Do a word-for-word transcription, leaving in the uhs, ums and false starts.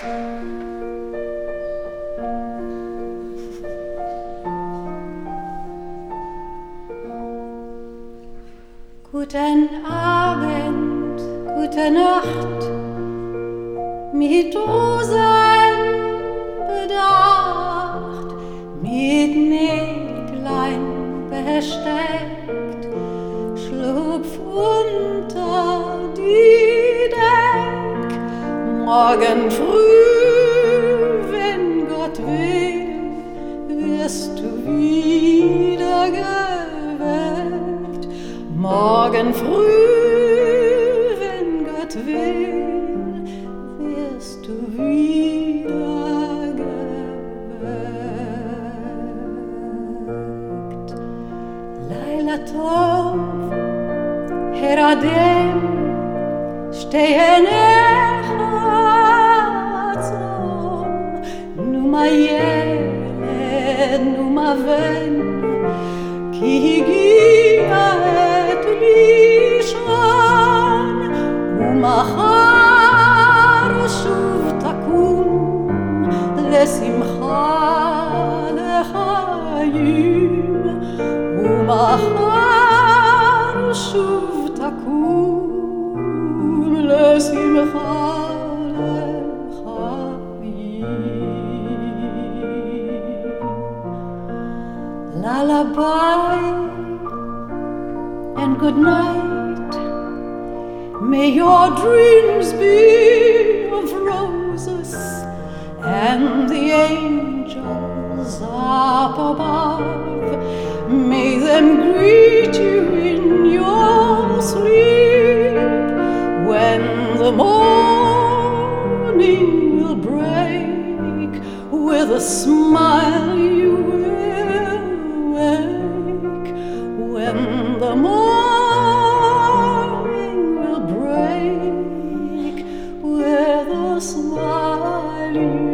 Guten Abend, gute Nacht, mit Rosenbedacht, mit Näglein besteckt, schlupf unter die Deck. Morgen früh, wenn Gott will, wirst du wieder geweckt. Morgen früh, wenn Gott will, wirst du wieder geweckt. Laila Tov, Heradem, stehen echazom, Numa ילד, Numa ven, כי הגיע עת לישון, ומחר שוב תקום לשמחה לחיים, ומחר שוב תקום לשמחה לחיים. Lullaby and good night. May your dreams be of roses and the angels up above. May them greet you in your sleep when the morning will break. With a smile you will wake when the morning will break. With a smile you